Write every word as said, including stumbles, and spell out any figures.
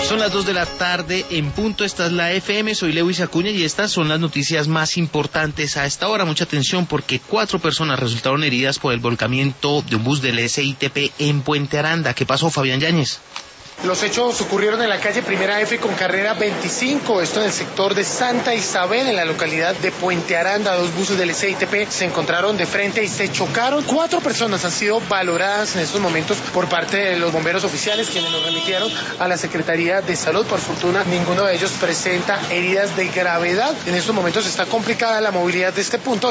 Son las dos de la tarde en punto, esta es la F M, soy Lewis Acuña y estas son las noticias más importantes a esta hora. Mucha atención porque cuatro personas resultaron heridas por el volcamiento de un bus del S I T P en Puente Aranda. ¿Qué pasó, Fabián Yáñez? Los hechos ocurrieron en la calle Primera F con carrera veinticinco, esto en el sector de Santa Isabel, en la localidad de Puente Aranda. Dos buses del S I T P se encontraron de frente y se chocaron. Cuatro personas han sido valoradas en estos momentos por parte de los bomberos oficiales, quienes nos remitieron a la Secretaría de Salud. Por fortuna, ninguno de ellos presenta heridas de gravedad. En estos momentos está complicada la movilidad de este punto.